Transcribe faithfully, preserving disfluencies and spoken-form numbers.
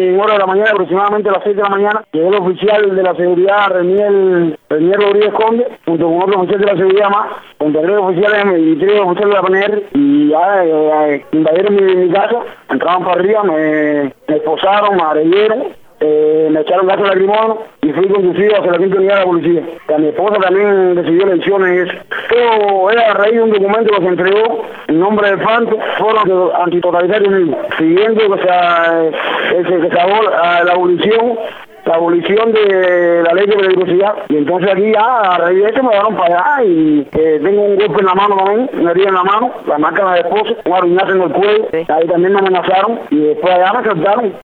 en hora de la mañana, aproximadamente a las seis de la mañana, llegó el oficial de la seguridad, Reniel, Reniel Rodríguez Conde, junto con otro oficial de la seguridad más, con tres oficiales y tres oficiales de la P N R, y ya eh, eh, invadieron mi, mi casa, entraron para arriba, me, me esposaron, me agredieron, eh, me echaron gases lacrimógenos y fui conducido hacia la quinta unidad de la policía. Y a mi esposa también recibió lesiones y eso. Todo era a raíz de un documento que se entregó en nombre del Fanto, Foro Antitotalitario Unido, siguiendo que se, que se, que se abol, a la abolición la abolición de la ley de peligrosidad. Y entonces aquí ya, a raíz de esto me llevaron para allá y eh, tengo un golpe en la mano también, una herida en la mano, la marca de la esposa, un aruñazo en el cuello, sí. Ahí también me amenazaron y después allá me soltaron.